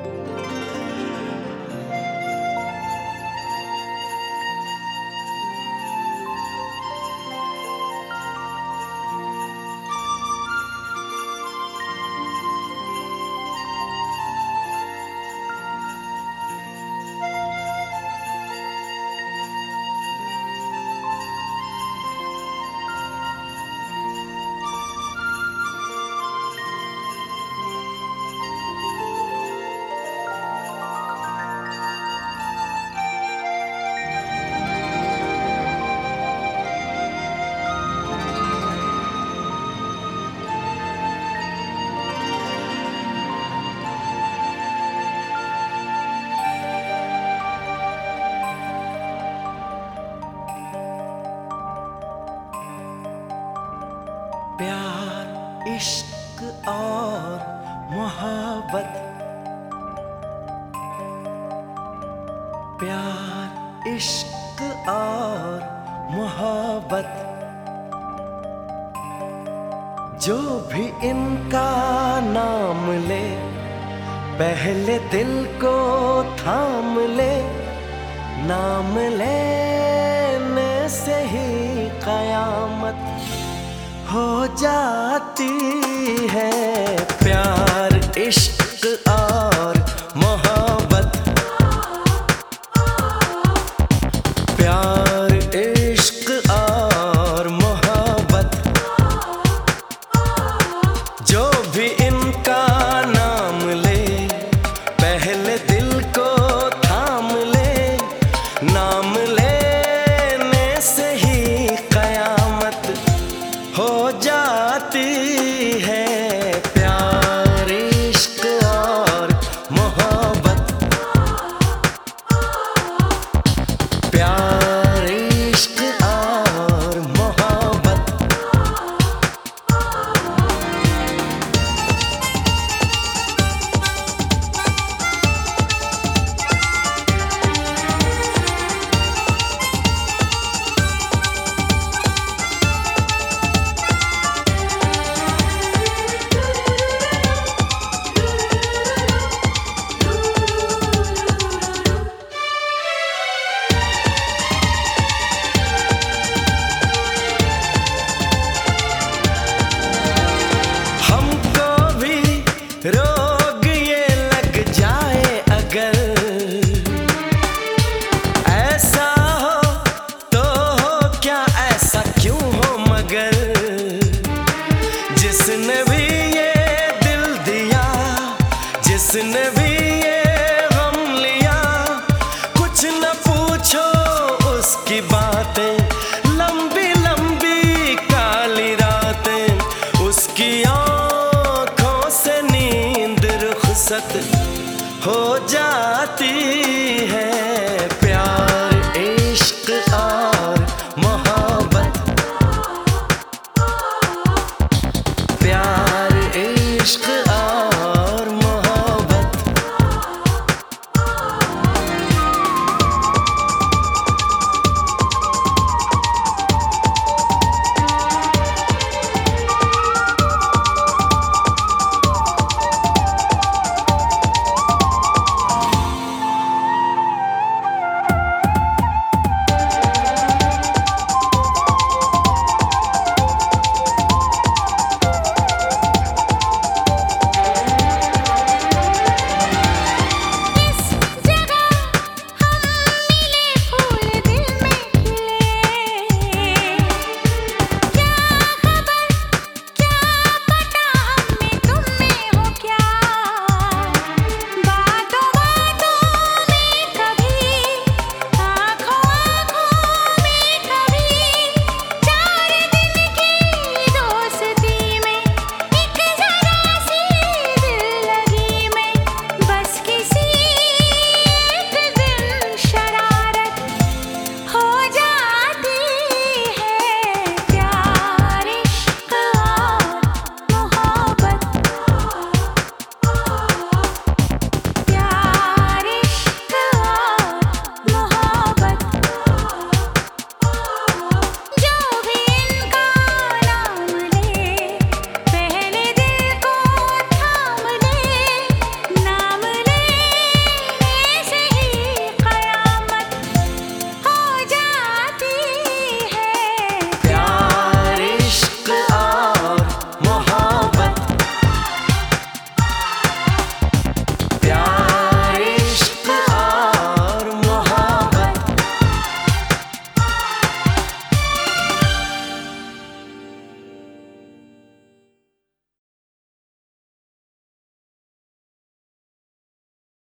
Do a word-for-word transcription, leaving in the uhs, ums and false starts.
प्यार, इश्क और मोहब्बत, प्यार, इश्क और मोहब्बत, जो भी इनका नाम ले पहले दिल को थाम ले। नाम लेने से ही कयामत हो जाती है। प्यार, इश्क और मोहब्बत, प्यार, इश्क और मोहब्बत, जो भी इनका नाम ले पहले दिल को थाम ले। नाम लेने से ही कयामत हो जाती है। प्यार, इश्क और मोहब्बत, प्यार, इश्क और मोहब्बत। रोग ये लग जाए अगर ऐसा हो तो हो, क्या ऐसा क्यों हो मगर। जिसने भी ये दिल दिया, जिसने भी ये गम लिया, कुछ न पूछो उसकी बातें। लंबी लंबी काली रातें उसकी हो जाती